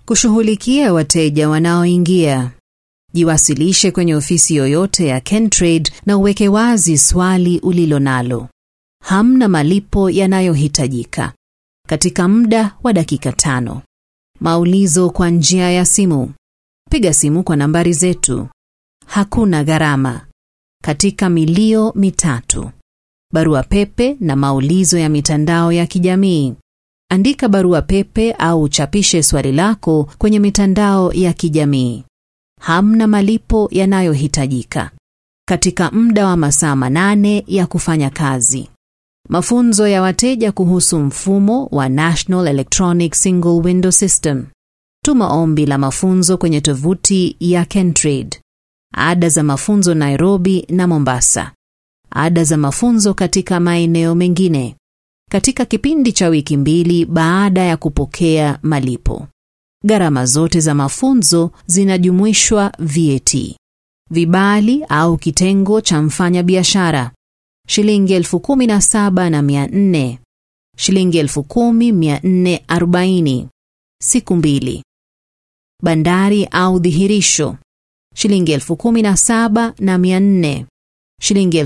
Kushughulikia wateja wanaoingia. Jiwasilishe kwenye ofisi yoyote ya Kentrade na uweke wazi swali ulilo nalo. Hamna malipo yanayohitajika. Katika muda wa dakika 5. Maulizo kwa njia ya simu. Piga simu kwa nambari zetu. Hakuna gharama. Katika milio 3. Barua pepe na maulizo ya mitandao ya kijamii. Andika barua pepe au chapishe swali lako kwenye mitandao ya kijamii. Hamna malipo yanayohitajika. Katika muda wa masaa 8 ya kufanya kazi. Mafunzo ya wateja kuhusu mfumo wa National Electronic Single Window System. Tuma ombi la mafunzo kwenye tovuti ya Kentrade. Ada za mafunzo Nairobi na Mombasa. Ada za mafunzo katika maeneo mengine. Katika kipindi cha wiki 2 baada ya kupokea malipo. Gharama zote za mafunzo zinajumuishwa VAT. Vibali au kitengo cha mfanya biashara. Shilingi 17,400. Shilingi 10,440. Siku 2. Bandari au dhihirisho. Shilingi 17,400. Shilingi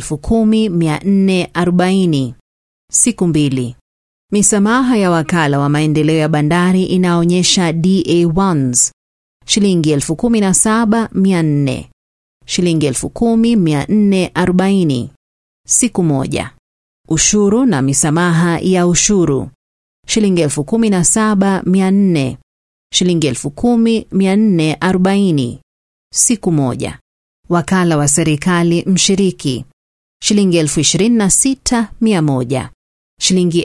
10,440. Siku 2. Misamaha ya wakala wa maendeleo ya bandari inaonyesha DA1s. Shilingi 17,400. Shilingi 10,440. Siku 1. Ushuru na misamaha ya ushuru. Shilingi 17,400. Shilingi 10,440. Siku 1. Wakala wa serikali mshiriki. Shilingi 26,100. Shilingi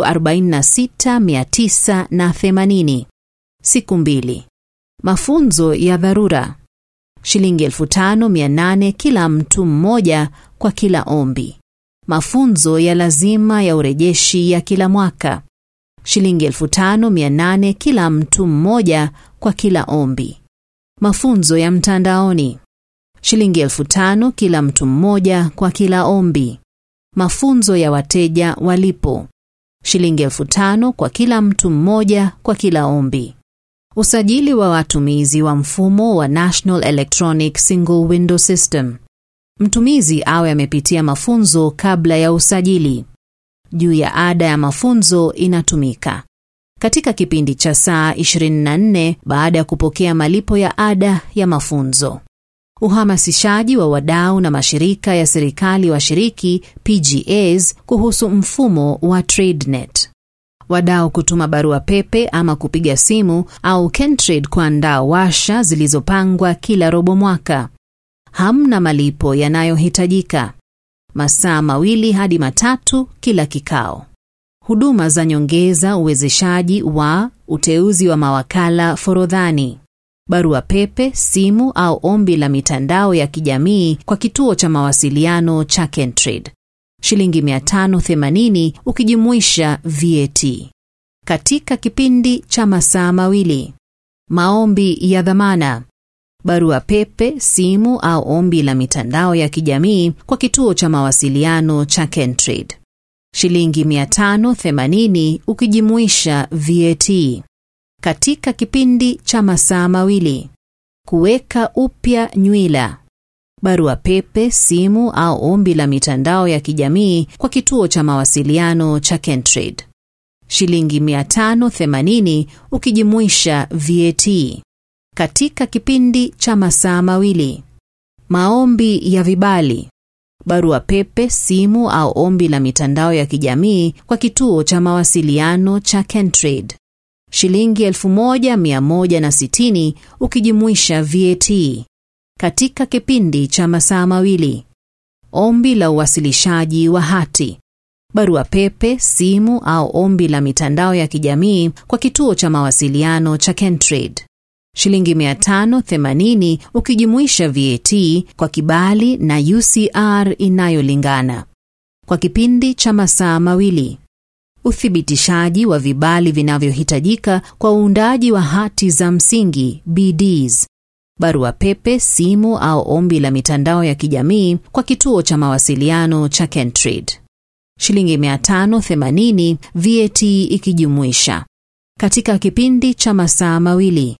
46,980. Siku 2. Mafunzo ya dharura. Shilingi 5,800 kila mtu mmoja kwa kila ombi. Mafunzo ya lazima ya urejeshi ya kila mwaka. Shilingi 5,800 kila mtu mmoja kwa kila ombi. Mafunzo ya mtandaoni. Shilingi 5,000 kila mtu mmoja kwa kila ombi. Mafunzo ya wateja walipo. Shilingi 5,000 kwa kila mtu mmoja kwa kila ombi. Usajili wa watumizi wa mfumo wa National Electronic Single Window System. Mtumizi awe amepitia mafunzo kabla ya usajili. Juu ya ada ya mafunzo inatumika. Katika kipindi cha saa 24 baada ya kupokea malipo ya ada ya mafunzo. Uhamasishaji wa wadau na mashirika ya serikali washiriki PGAs kuhusu mfumo wa TradeNet. Wadau kutuma barua pepe ama kupiga simu au Kentrade kuandaa warsha zilizopangwa kila robo mwaka. Hamna malipo yanayohitajika. Masaa 2 hadi 3 kila kikao. Huduma za nyongeza, uwezeshaji wa uteuzi wa mawakala forodhani. Barua pepe, simu au ombi la mitandao ya kijamii kwa kituo cha mawasiliano cha Kentrade. Shilingi 580 ukijumuisha VAT. Katika kipindi cha masaa 2. Maombi ya dhamana. Barua pepe, simu au ombi la mitandao ya kijamii kwa kituo cha mawasiliano cha Kentrade. Shilingi 580 ukijumuisha VAT. Katika kipindi cha masaa 2. Kuweka upya nywila. Barua pepe, simu au ombi la mitandao ya kijamii kwa kituo cha mawasiliano cha Kentrade. Shilingi 580 ukijumuisha VAT. Katika kipindi cha masaa 2. Maombi ya vibali. Barua pepe, simu au ombi la mitandao ya kijamii kwa kituo cha mawasiliano cha Kentrade. Shilingi 1,160 ukijumuisha VAT. Katika kipindi cha masaa 2. Ombi la uwasilishaji wa hati. Barua pepe, simu au ombi la mitandao ya kijamii kwa kituo cha mawasiliano cha Kentrade. Shilingi 580 ukijumuisha VAT kwa kibali na UCR inayolingana. Kwa kipindi cha masaa 2. Uthibitishaji wa vibali vinavyohitajika kwa uundaji wa hati za msingi BDs. Barua pepe, simu au ombi la mitandao ya kijamii kwa kituo cha mawasiliano cha Kentrade. Shilingi 580 VAT ikijumuisha. Katika kipindi cha masaa 2.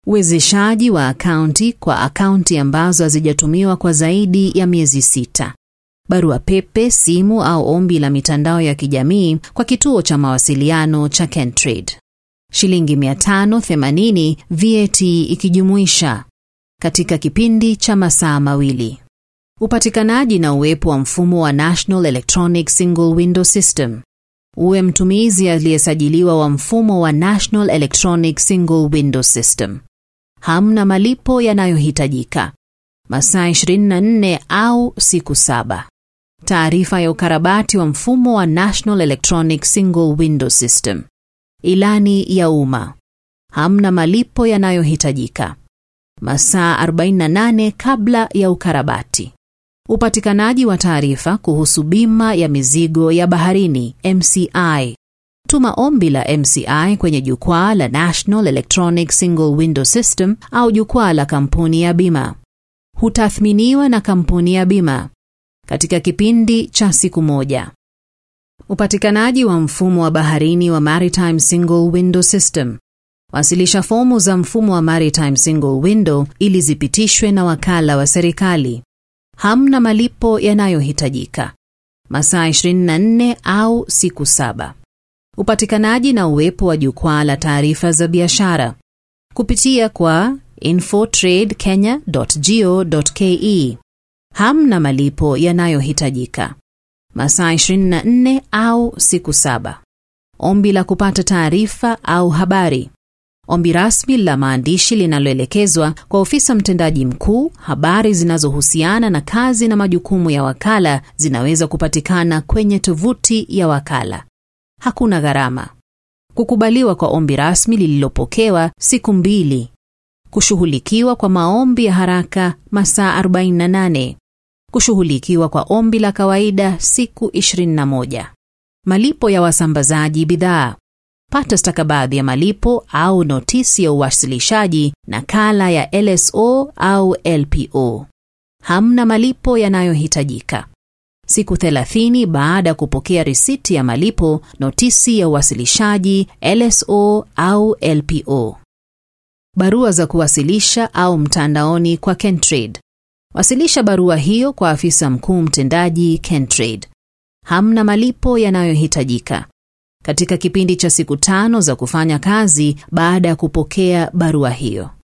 Uwezeshaji wa akaunti kwa akaunti ambazo hazijatumiwa kwa zaidi ya miezi 6. Barua pepe, simu au ombi la mitandao ya kijamii kwa kituo cha mawasiliano cha Kentrade. Shilingi 580 VAT ikijumuisha katika kipindi cha masaa 2. Upatikanaji na uwepo wa mfumo wa National Electronic Single Window System. Uwe mtumizi aliyesajiliwa wa mfumo wa National Electronic Single Window System. Hamna malipo yanayohitajika. Masaa 24 au siku 7. Taarifa ya ukarabati wa mfumo wa National Electronic Single Window System. Ilani ya umma. Hamna malipo yanayohitajika. Masaa 48 kabla ya ukarabati. Upatikanaji wa taarifa kuhusu bima ya mizigo ya baharini MCI. Tuma ombi la MCI kwenye jukwaa la National Electronic Single Window System au jukwaa la kampuni ya bima. Hutathminiwa na kampuni ya bima katika kipindi cha siku 1. Upatikanaji wa mfumo wa baharini wa Maritime Single Window System. Wasilisha fomu za mfumo wa Maritime Single Window ili zipitishwe na wakala wa serikali. Hamna malipo yanayohitajika. Masaa 24 au siku 7. Upatikanaji na uwepo wa jukwaa la taarifa za biashara kupitia kwa infotradekenya.go.ke. Hamna malipo yanayohitajika. Masaa 24 au siku 7. Ombi la kupata taarifa au habari. Ombi rasmi la maandishi linaloelekezwa kwa ofisa mtendaji mkuu. Habari zinazohusiana na kazi na majukumu ya wakala zinaweza kupatikana kwenye tovuti ya wakala. Hakuna gharama. Kukubaliwa kwa ombi rasmi lililopokewa siku 2. Kushughulikiwa kwa maombi ya haraka masaa 48. Kushughulikiwa kwa ombi la kawaida siku 21. Malipo ya wasambazaji bidhaa. Pata stakabadhi ya malipo au notisi ya uwasilishaji, nakala ya LSO au LPO. Hamna malipo yanayohitajika. Siku 30 baada ya kupokea risiti ya malipo, notisi ya uwasilishaji, LSO au LPO. Barua za kuwasilisha au mtandaoni kwa Kentrade. Wasilisha barua hiyo kwa afisa mkuu mtendaji Kentrade. Hamna malipo yanayohitajika. Katika kipindi cha siku 5 za kufanya kazi baada ya kupokea barua hiyo.